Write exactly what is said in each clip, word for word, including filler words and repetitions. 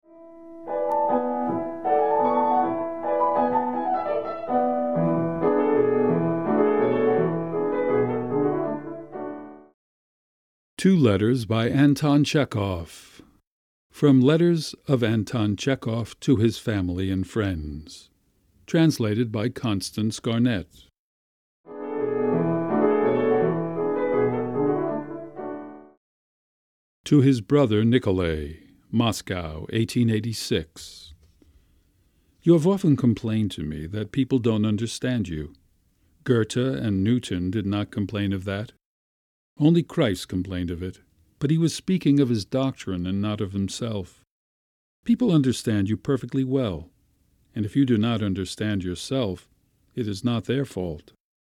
Two Letters by Anton Chekhov. From Letters of Anton Chekhov to His Family and Friends. Translated by Constance Garnett. To his brother Nikolay, Moscow, eighteen eighty-six. You have often complained to me that people don't understand you. Goethe and Newton did not complain of that. Only Christ complained of it, but he was speaking of his doctrine and not of himself. People understand you perfectly well, and if you do not understand yourself, it is not their fault.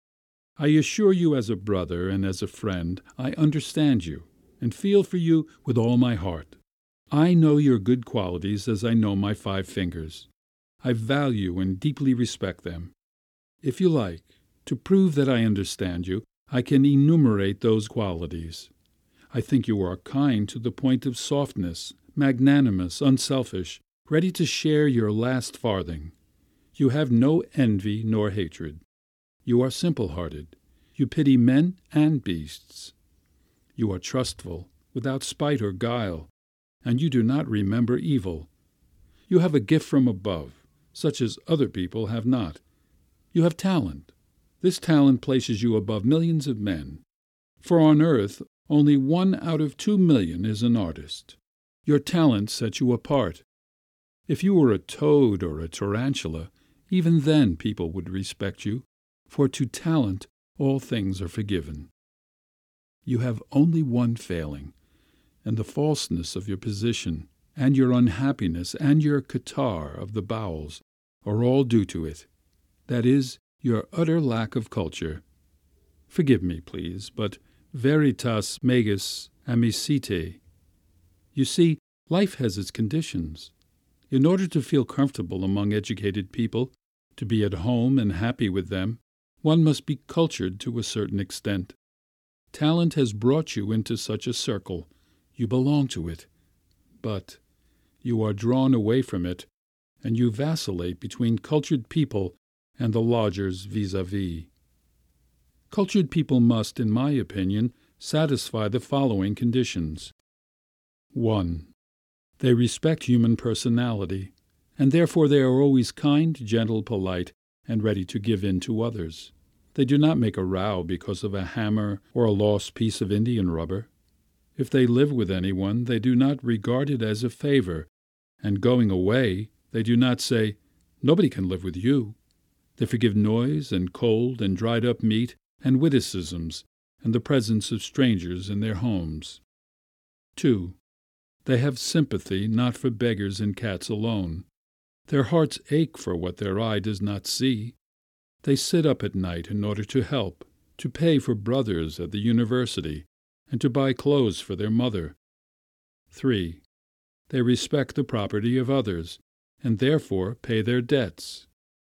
I assure you as a brother and as a friend, I understand you and feel for you with all my heart. I know your good qualities as I know my five fingers. I value and deeply respect them. If you like, to prove that I understand you, I can enumerate those qualities. I think you are kind to the point of softness, magnanimous, unselfish, ready to share your last farthing. You have no envy nor hatred. You are simple-hearted. You pity men and beasts. You are trustful, without spite or guile, and you do not remember evil. You have a gift from above, such as other people have not. You have talent. This talent places you above millions of men, for on earth only one out of two million is an artist. Your talent sets you apart. If you were a toad or a tarantula, even then people would respect you, for to talent all things are forgiven. You have only one failing, and the falseness of your position, and your unhappiness, and your catarrh of the bowels are all due to it. That is, your utter lack of culture. Forgive me, please, but veritas magis amicitiae. You see, life has its conditions. In order to feel comfortable among educated people, to be at home and happy with them, one must be cultured to a certain extent. Talent has brought you into such a circle. You belong to it. But you are drawn away from it, and you vacillate between cultured people and the lodgers vis-à-vis. Cultured people must, in my opinion, satisfy the following conditions. one. They respect human personality, and therefore they are always kind, gentle, polite, and ready to give in to others. They do not make a row because of a hammer or a lost piece of Indian rubber. If they live with anyone, they do not regard it as a favor, and going away, they do not say, "Nobody can live with you." They forgive noise and cold and dried-up meat and witticisms and the presence of strangers in their homes. two. They have sympathy not for beggars and cats alone. Their hearts ache for what their eye does not see. They sit up at night in order to help, to pay for brothers at the university, and to buy clothes for their mother. three. They respect the property of others, and therefore pay their debts.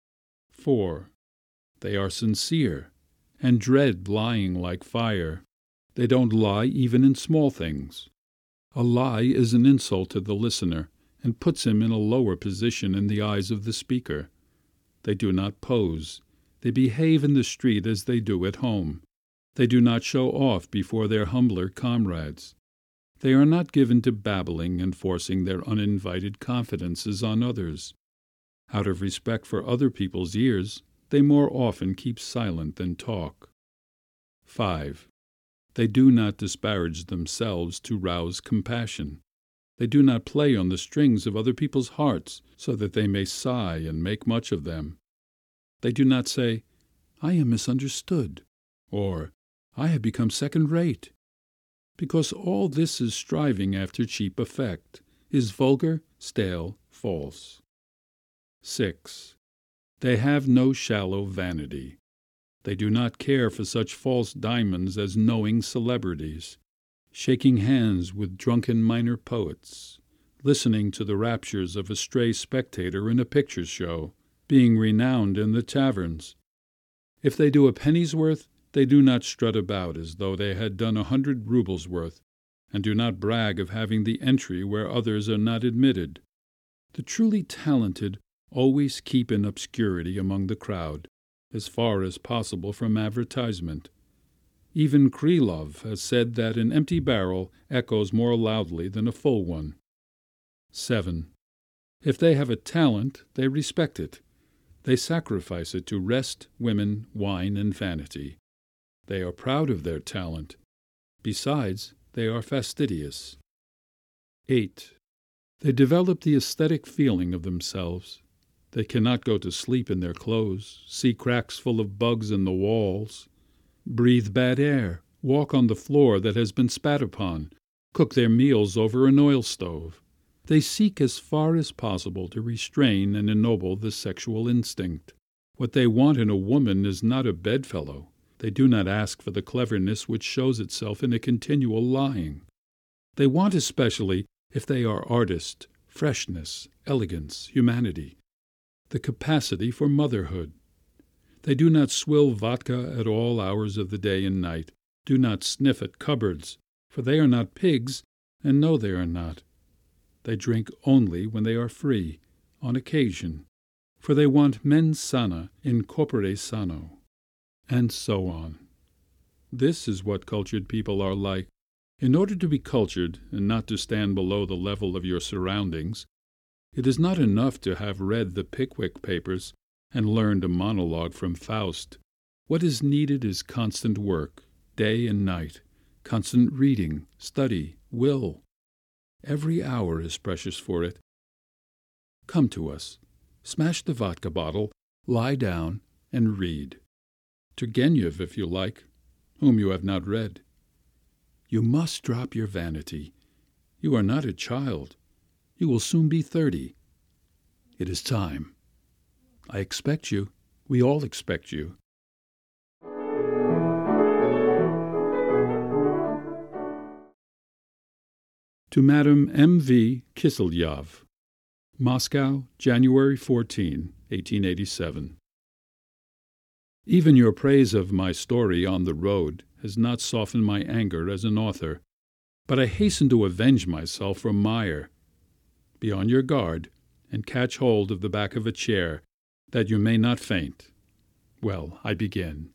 four. They are sincere, and dread lying like fire. They don't lie even in small things. A lie is an insult to the listener, and puts him in a lower position in the eyes of the speaker. They do not pose. They behave in the street as they do at home. They do not show off before their humbler comrades. They are not given to babbling and forcing their uninvited confidences on others. Out of respect for other people's ears, they more often keep silent than talk. five. They do not disparage themselves to rouse compassion. They do not play on the strings of other people's hearts so that they may sigh and make much of them. They do not say, "I am misunderstood," or "I have become second-rate," because all this is striving after cheap effect, is vulgar, stale, false. six. They have no shallow vanity. They do not care for such false diamonds as knowing celebrities, shaking hands with drunken minor poets, listening to the raptures of a stray spectator in a picture show, being renowned in the taverns. If they do a penny's worth, they do not strut about as though they had done a hundred roubles' worth, and do not brag of having the entry where others are not admitted. The truly talented always keep in obscurity among the crowd, as far as possible from advertisement. Even Krylov has said that an empty barrel echoes more loudly than a full one. seven. If they have a talent, they respect it. They sacrifice it to rest, women, wine, and vanity. They are proud of their talent. Besides, they are fastidious. eight. They develop the aesthetic feeling of themselves. They cannot go to sleep in their clothes, see cracks full of bugs in the walls, breathe bad air, walk on the floor that has been spat upon, cook their meals over an oil stove. They seek as far as possible to restrain and ennoble the sexual instinct. What they want in a woman is not a bedfellow. They do not ask for the cleverness which shows itself in a continual lying. They want especially, if they are artists, freshness, elegance, humanity, the capacity for motherhood. They do not swill vodka at all hours of the day and night, do not sniff at cupboards, for they are not pigs and know they are not. They drink only when they are free, on occasion, for they want mens sana in corpore sano, and so on. This is what cultured people are like. In order to be cultured and not to stand below the level of your surroundings, it is not enough to have read the Pickwick Papers and learned a monologue from Faust. What is needed is constant work, day and night, constant reading, study, will. Every hour is precious for it. Come to us, smash the vodka bottle, lie down, and read. Turgenev, if you like, whom you have not read. You must drop your vanity. You are not a child. You will soon be thirty. It is time. I expect you. We all expect you. To Madame M. V. Kiselyev, Moscow, January fourteenth, eighteen eighty-seven. Even your praise of my story On the Road has not softened my anger as an author, but I hasten to avenge myself from Meyer. Be on your guard, and catch hold of the back of a chair, that you may not faint. Well, I begin.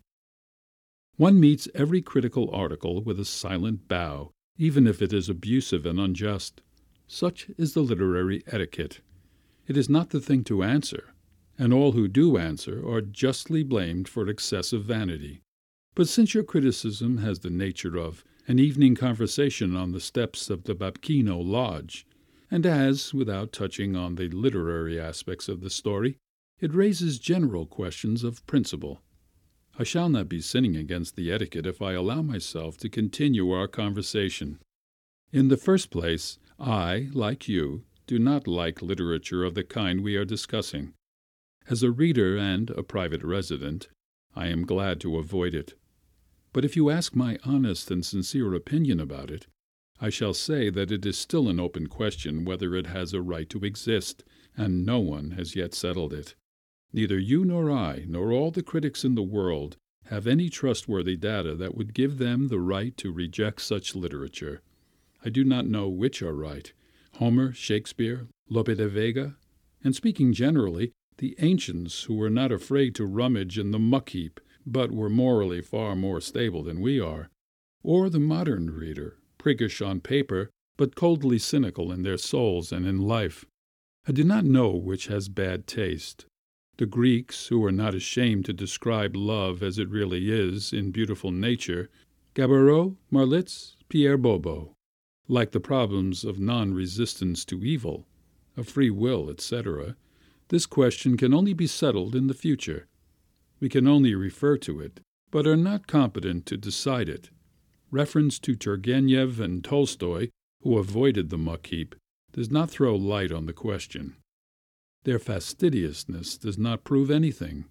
One meets every critical article with a silent bow, even if it is abusive and unjust. Such is the literary etiquette. It is not the thing to answer, and all who do answer are justly blamed for excessive vanity. But since your criticism has the nature of an evening conversation on the steps of the Babkino Lodge, and as, without touching on the literary aspects of the story, it raises general questions of principle, I shall not be sinning against the etiquette if I allow myself to continue our conversation. In the first place, I, like you, do not like literature of the kind we are discussing. As a reader and a private resident, I am glad to avoid it. But if you ask my honest and sincere opinion about it, I shall say that it is still an open question whether it has a right to exist, and no one has yet settled it. Neither you nor I, nor all the critics in the world, have any trustworthy data that would give them the right to reject such literature. I do not know which are right, Homer, Shakespeare, Lope de Vega, and speaking generally, the ancients who were not afraid to rummage in the muck-heap, but were morally far more stable than we are, or the modern reader, priggish on paper, but coldly cynical in their souls and in life. I do not know which has bad taste. The Greeks, who were not ashamed to describe love as it really is in beautiful nature, Gaboriau, Marlitz, Pierre Bobo, like the problems of non-resistance to evil, of free will, et cetera, this question can only be settled in the future. We can only refer to it, but are not competent to decide it. Reference to Turgenev and Tolstoy, who avoided the muck-heap, does not throw light on the question. Their fastidiousness does not prove anything.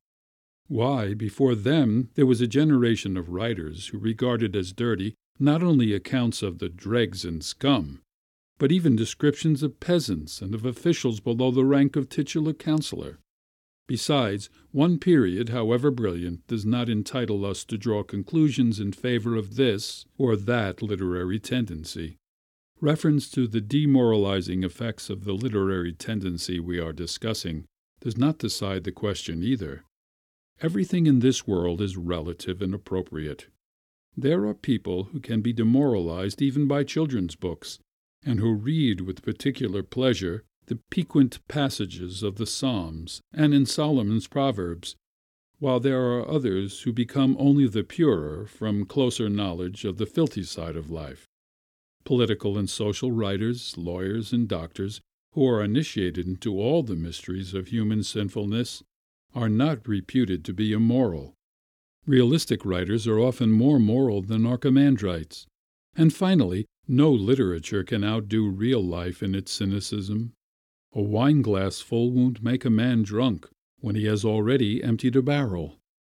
Why, before them there was a generation of writers who regarded as dirty not only accounts of the dregs and scum, but even descriptions of peasants and of officials below the rank of titular councillor. Besides, one period, however brilliant, does not entitle us to draw conclusions in favor of this or that literary tendency. Reference to the demoralizing effects of the literary tendency we are discussing does not decide the question either. Everything in this world is relative and appropriate. There are people who can be demoralized even by children's books, and who read with particular pleasure the piquant passages of the Psalms and in Solomon's Proverbs, while there are others who become only the purer from closer knowledge of the filthy side of life. Political and social writers, lawyers and doctors, who are initiated into all the mysteries of human sinfulness, are not reputed to be immoral. Realistic writers are often more moral than Archimandrites. And finally, no literature can outdo real life in its cynicism. A wineglass full won't make a man drunk when he has already emptied a barrel.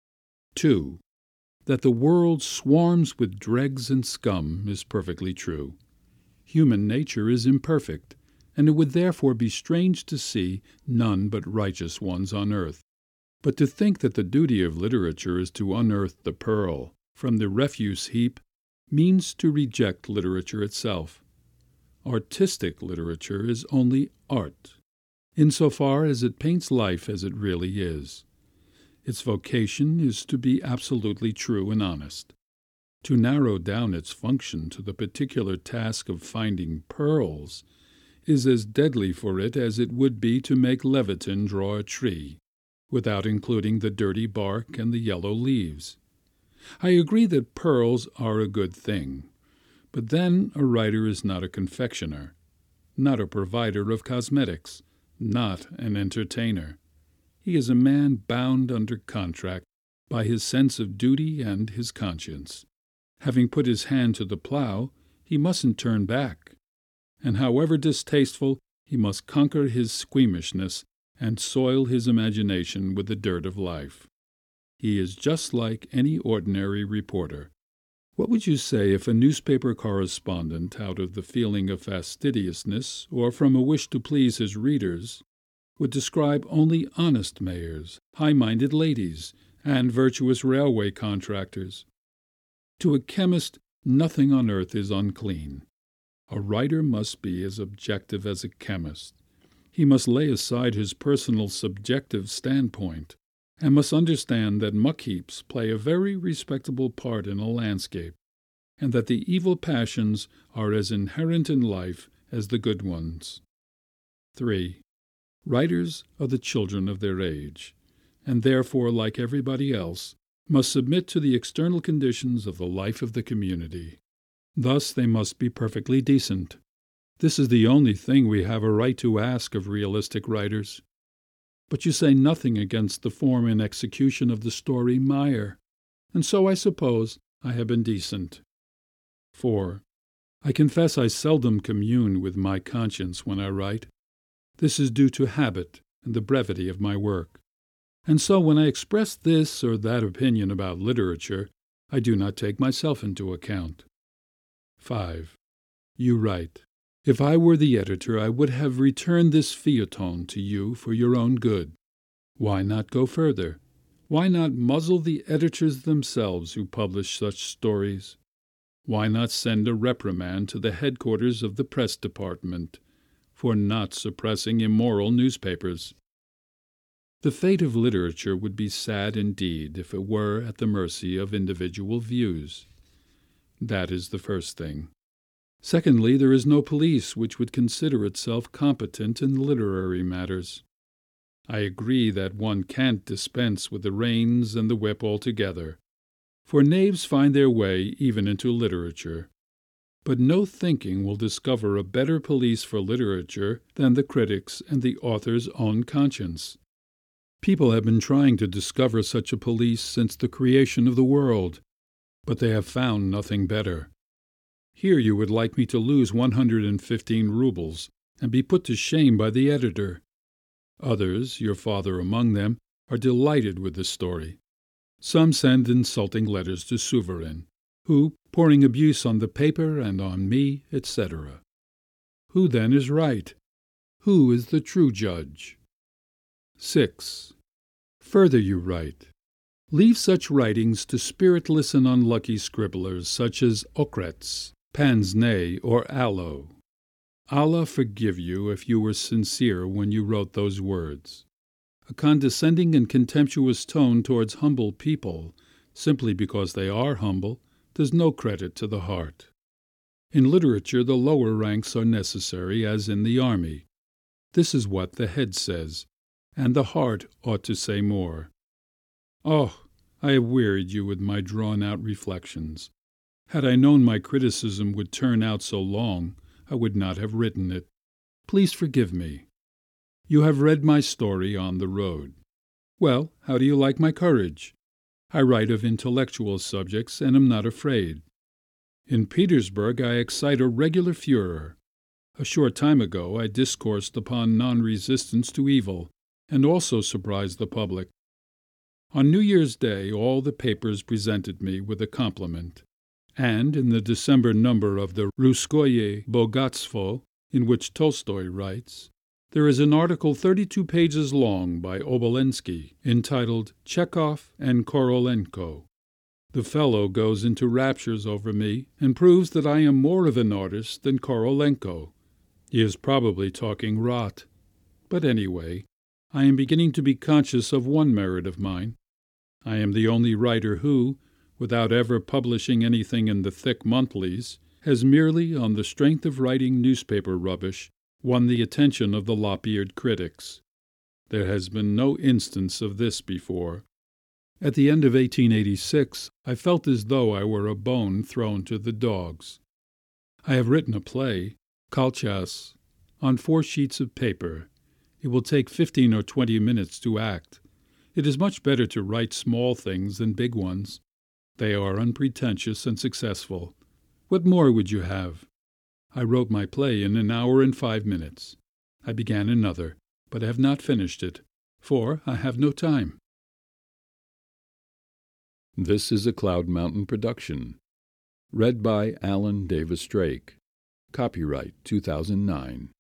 Two. That the world swarms with dregs and scum is perfectly true. Human nature is imperfect, and it would therefore be strange to see none but righteous ones on earth. But to think that the duty of literature is to unearth the pearl from the refuse heap means to reject literature itself. Artistic literature is only art, insofar as it paints life as it really is. Its vocation is to be absolutely true and honest. To narrow down its function to the particular task of finding pearls is as deadly for it as it would be to make Leviathan draw a tree, without including the dirty bark and the yellow leaves. I agree that pearls are a good thing, but then a writer is not a confectioner, not a provider of cosmetics, not an entertainer. He is a man bound under contract by his sense of duty and his conscience. Having put his hand to the plough, he mustn't turn back, and however distasteful, he must conquer his squeamishness and soil his imagination with the dirt of life. He is just like any ordinary reporter. What would you say if a newspaper correspondent, out of the feeling of fastidiousness or from a wish to please his readers, would describe only honest mayors, high-minded ladies, and virtuous railway contractors? To a chemist, nothing on earth is unclean. A writer must be as objective as a chemist. He must lay aside his personal subjective standpoint, and must understand that muck-heaps play a very respectable part in a landscape, and that the evil passions are as inherent in life as the good ones. Three. Writers are the children of their age, and therefore, like everybody else, must submit to the external conditions of the life of the community. Thus they must be perfectly decent. This is the only thing we have a right to ask of realistic writers. But you say nothing against the form and execution of the story Meyer, and so I suppose I have been decent. Four. I confess I seldom commune with my conscience when I write. This is due to habit and the brevity of my work. And so when I express this or that opinion about literature, I do not take myself into account. Five. You write, if I were the editor, I would have returned this feuilleton to you for your own good. Why not go further? Why not muzzle the editors themselves who publish such stories? Why not send a reprimand to the headquarters of the press department for not suppressing immoral newspapers? The fate of literature would be sad indeed if it were at the mercy of individual views. That is the first thing. Secondly, there is no police which would consider itself competent in literary matters. I agree that one can't dispense with the reins and the whip altogether, for knaves find their way even into literature. But no thinking will discover a better police for literature than the critic's and the author's own conscience. People have been trying to discover such a police since the creation of the world, but they have found nothing better. Here you would like me to lose one hundred fifteen roubles and be put to shame by the editor. Others, your father among them, are delighted with the story. Some send insulting letters to Suvarin, who, pouring abuse on the paper and on me, et cetera. Who then is right? Who is the true judge? Six. Further you write, leave such writings to spiritless and unlucky scribblers such as Ockrets, pince nez or aloe. Allah forgive you if you were sincere when you wrote those words. A condescending and contemptuous tone towards humble people, simply because they are humble, does no credit to the heart. In literature the lower ranks are necessary as in the army. This is what the head says, and the heart ought to say more. Oh, I have wearied you with my drawn-out reflections. Had I known my criticism would turn out so long, I would not have written it. Please forgive me. You have read my story On the Road. Well, how do you like my courage? I write of intellectual subjects and am not afraid. In Petersburg I excite a regular furor. A short time ago I discoursed upon non-resistance to evil, and also surprised the public. On New Year's Day all the papers presented me with a compliment, and in the December number of the Russkoye Bogatstvo, in which Tolstoy writes, there is an article thirty-two pages long by Obolensky entitled Chekhov and Korolenko. The fellow goes into raptures over me and proves that I am more of an artist than Korolenko. He is probably talking rot. But anyway, I am beginning to be conscious of one merit of mine. I am the only writer who, without ever publishing anything in the thick monthlies, has merely, on the strength of writing newspaper rubbish, won the attention of the lop-eared critics. There has been no instance of this before. At the end of eighteen eighty-six, I felt as though I were a bone thrown to the dogs. I have written a play, Kalchas, on four sheets of paper. It will take fifteen or twenty minutes to act. It is much better to write small things than big ones. They are unpretentious and successful. What more would you have? I wrote my play in an hour and five minutes. I began another, but have not finished it, for I have no time. This is a Cloud Mountain production. Read by Alan Davis Drake. Copyright two thousand nine.